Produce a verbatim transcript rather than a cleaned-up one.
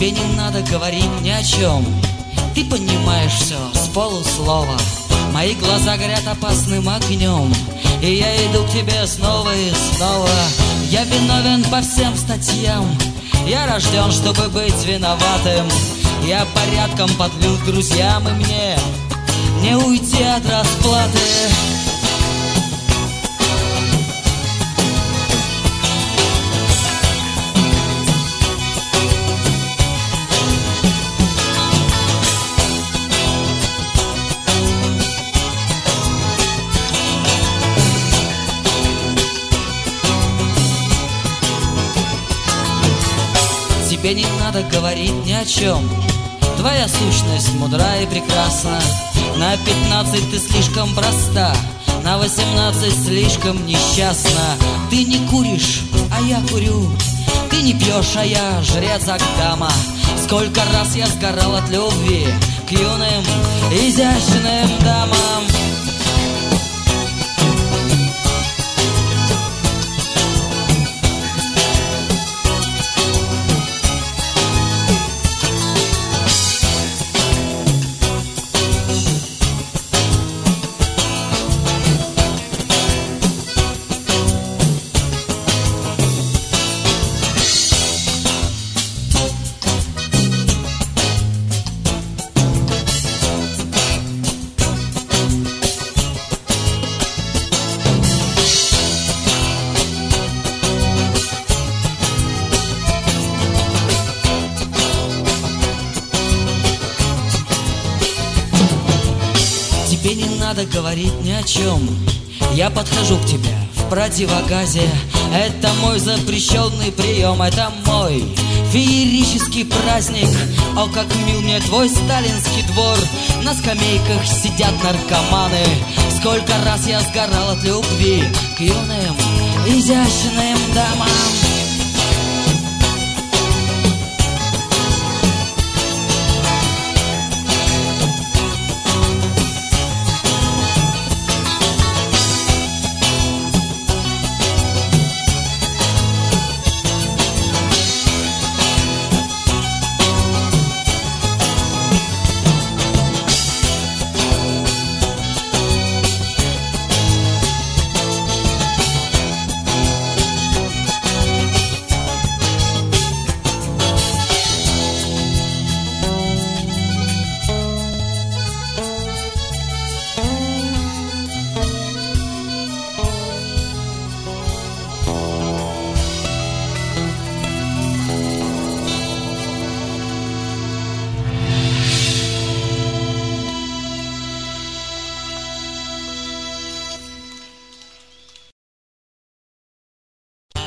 Тебе не надо говорить ни о чем, ты понимаешь все с полуслова. Мои глаза горят опасным огнем, и я иду к тебе снова и снова. Я виновен по всем статьям, я рожден, чтобы быть виноватым. Я порядком подлил друзьям, и мне не уйти от расплаты. Тебе не надо говорить ни о чем, твоя сущность мудра и прекрасна. На пятнадцать ты слишком проста, на восемнадцать слишком несчастна. Ты не куришь, а я курю, ты не пьешь, а я жрец Агдама. Сколько раз я сгорал от любви к юным, изящным дамам. Тебе не надо говорить ни о чем, я подхожу к тебе в противогазе. Это мой запрещенный прием, это мой феерический праздник. О, как мил мне твой сталинский двор, на скамейках сидят наркоманы. Сколько раз я сгорал от любви к юным, изящным дамам.